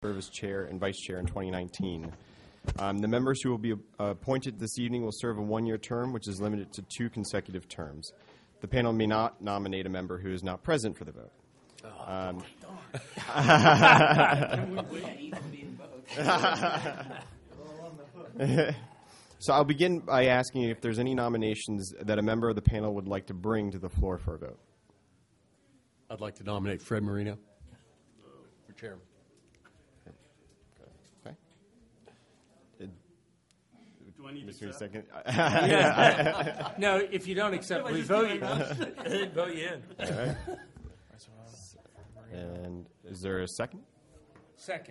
serve as chair and vice chair in 2019. The members who will be appointed this evening will serve a one-year term, which is limited to 2 consecutive terms. The panel may not nominate a member who is not present for the vote. So I'll begin by asking if there's any nominations that a member of the panel would like to bring to the floor for a vote. I'd like to nominate Fred Marino for chairman. Okay. Do I need to Mr. accept? Second. No, if you don't accept, we vote you. Vote you in. All right. And is there a second? Second.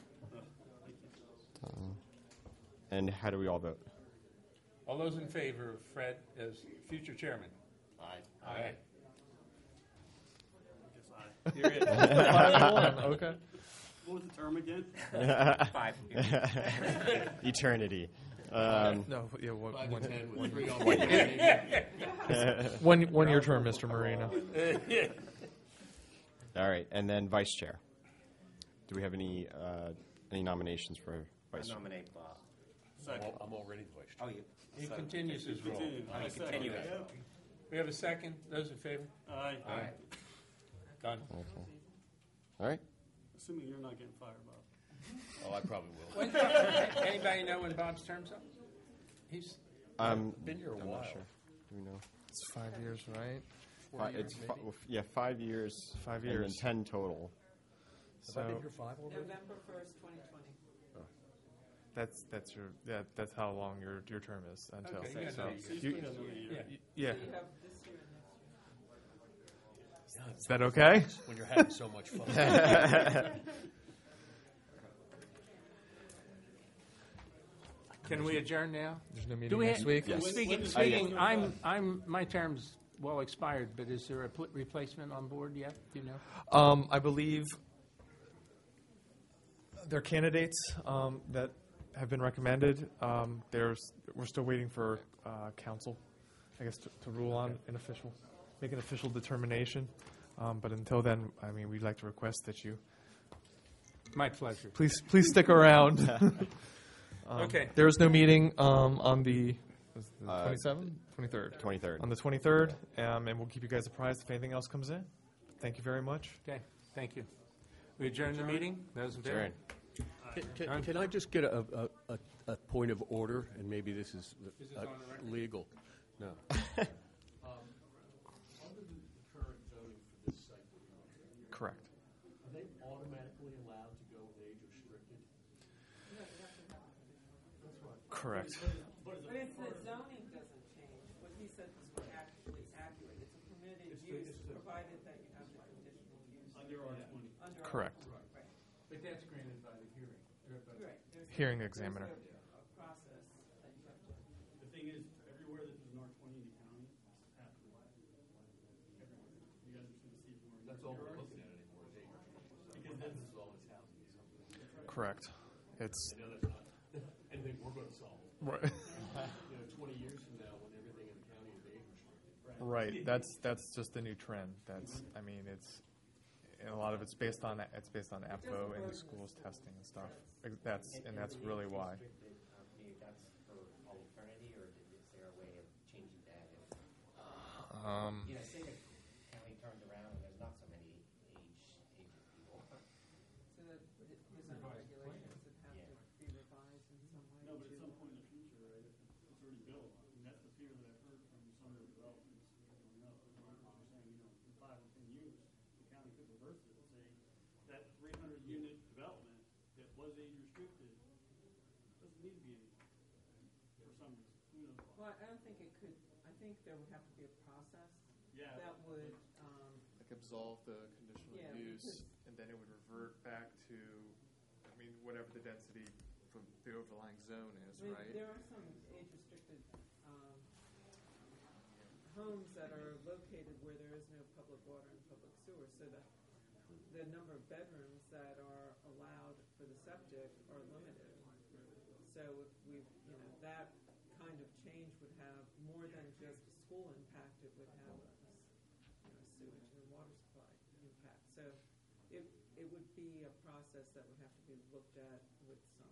And how do we all vote? All those in favor of Fred as future chairman? Aye. Aye. You're it. Okay. What was the term again? 5 years. Eternity. No, yeah, 5 one, to 10 with 3 on one year term, Mr. Marino. All right, and then vice chair. Do we have any nominations for vice chair? Nominate Bob. Second. I'm already the vice chair. Oh, you. He continues his role. Continue. I second. continue it. Yeah. We have a second. Those in favor? Aye. Aye. Done. Okay. All right. Assuming you're not getting fired, Bob. Oh, I probably will. Anybody know when Bob's term's up? He's Been here a I'm while. not sure. Do we know? It's 5 years, right? 5 years. 5 And years. then 10 total. Have I been So here 5 already? November 1st, 2020. that's how long your term is until. Okay, you got So another So you you- still got another year. yeah. So you have this year and next year. Is that okay? When you're having so much fun. Can we adjourn now? There's no Do meeting we next week. Yes. Speaking, my term's well expired, but is there a replacement on board yet? Do you know? I believe there are candidates that have been recommended. We're still waiting for council, I guess, to rule on make an official determination. But until then, I mean, we'd like to request that you My pleasure. please stick around. Okay. There is no meeting on the 27th, 23rd. 23rd. On the 23rd, and we'll keep you guys apprised if anything else comes in. Thank you very much. Okay, thank you. We adjourn the meeting? Those in favor? Adjourn. Can I just get a point of order, and maybe this is Is this on the record? legal? No. Under the current zoning for this site, Correct. are they automatically allowed to go age restricted? Correct. But if the zoning doesn't change, what he said was actually accurate. It's a permitted use, provided that you have the conditional use. Under R20. Under Correct. Right. But that's granted by the hearing. Right. There's Hearing there's examiner. a process that you have to. The thing is, everywhere that there's an R20 in the county, it's happened. Everywhere. You guys are going to see it more. That's all we're looking at anymore is age restricted. Because that's all this housing is something. Correct. It's I know that's not anything we're going to solve. right. 20 years from now, when everything in the county is age restricted. Right. That's just the new trend. I mean, and a lot of it's based on APFO and the schools testing and stuff. That's really why. That's for all eternity, or is there a way of changing that? Say the county turns around and there's not so many aged people. So that there's some regulations that have to be revised in some way. No, but at some point in the future, right, if it's already built, and that's the fear that I've heard from some of the developments going up. They're saying, in 5 or 10 years, the county could reverse it and say that 300-unit development that was age restricted doesn't need to be anymore for some reason. Who knows why? Well, I don't think it could. I think there would have to be a process Yeah. that would. Like absolve the conditional Yeah, use, because- and then it would revert back to, whatever the density for the overlying zone is, I mean, right? there are some age-restricted homes that are located where there is no public water and public sewer, so the number of bedrooms that are allowed for the septic are limited. So if that kind of change would have more than just a school impact, it would have sewage and water supply impact. So it would be be a process that would have to be looked at with some,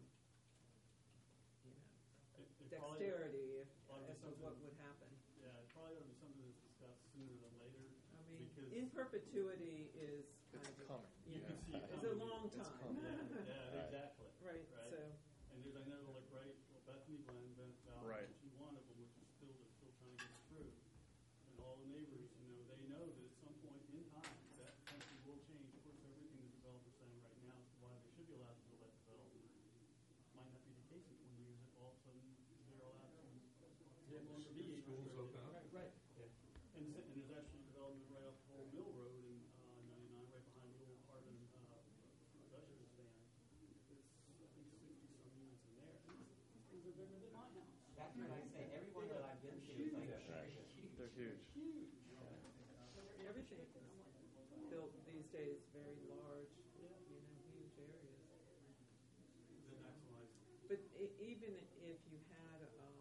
It probably- dexterity Probably as to something- what would happen. Yeah, it probably ought to be something that's discussed sooner than later. I mean, because in perpetuity is kind It's of, coming. you know, can see it it's a coming. long It's time. coming. Yeah, exactly. Right, Right. so, And there's, I know, like, right, well, Bethany Glen, Bennett Valley, Right. which is one of them, which is still, they're still trying to get through. And all the neighbors, they know that at some point in time, that country will change. Of course, everything the developer's saying right now is why they should be allowed to let development. Might not be the case in 20 years if all of a sudden they're allowed to no longer be Schools open up. Right. And there's actually development right up Old Mill Road in 99, right behind the old Harbin production stand. It's, I think, 60-some units in there. These things are bigger than my house. That's what I say, everyone that I've been to is like, They're huge. everything is built these days very large, huge areas. That maximize. But even if you had,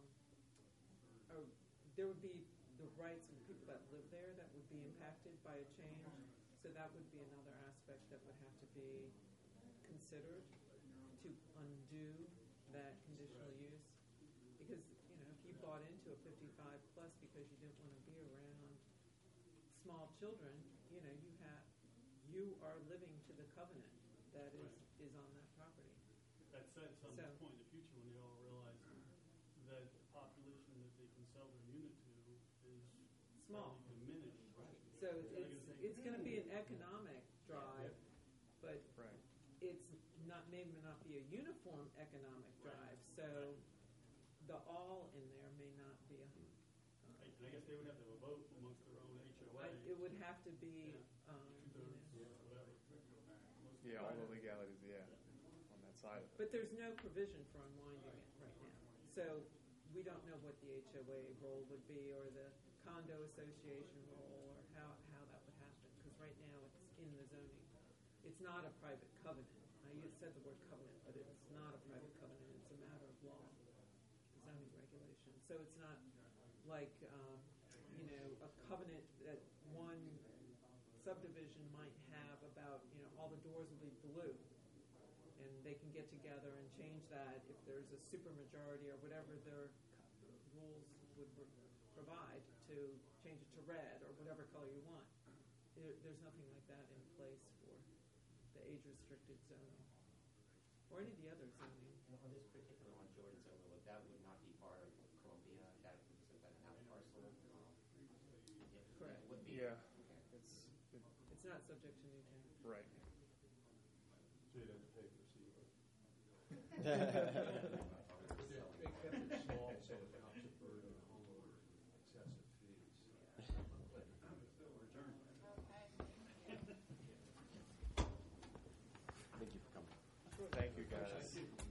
there would be the rights of the people that live there that would be impacted by a change. So that would be another aspect that would have to be considered to undo that conditional use. Because, if you bought into a 55 plus because you didn't want to be around small children, you are living to the covenant that is on that property. That said, some So- point in the future when they all realize that the population that they can sell their unit to is Small. fairly diminished. So it's going to be an economic drive, but Right. it's may not be a uniform economic drive. So the all in there may not be a. And I guess they would have to have a vote amongst their own HOA. It would have to be. Whatever. Yeah, all the legalities, on that side of it. But there's no provision for unwinding it right now. So we don't know what the HOA role would be or the condo association role or how that would happen. Because right now it's in the zoning. It's not a private covenant. You said the word covenant, but it's not a private covenant. It's a matter of law, zoning regulation. So it's not like, a covenant that one subdivision might have about, all the doors will be blue. And they can get together and change that if there's a supermajority or whatever their rules would provide to change it to red or whatever color you want. There's nothing like that in place for the age-restricted zoning or any of the other zoning. on this particular one, Jordan's Overlook, that would not be part of Columbia, that would be an out parcel. Correct. It would be. Yeah, Okay. It's not subject to Newtown. right. So you'd have to pay for seaway. So- They kept it small so it not to burden the homeowner with excessive fees. Thank you for coming. Thank you, guys.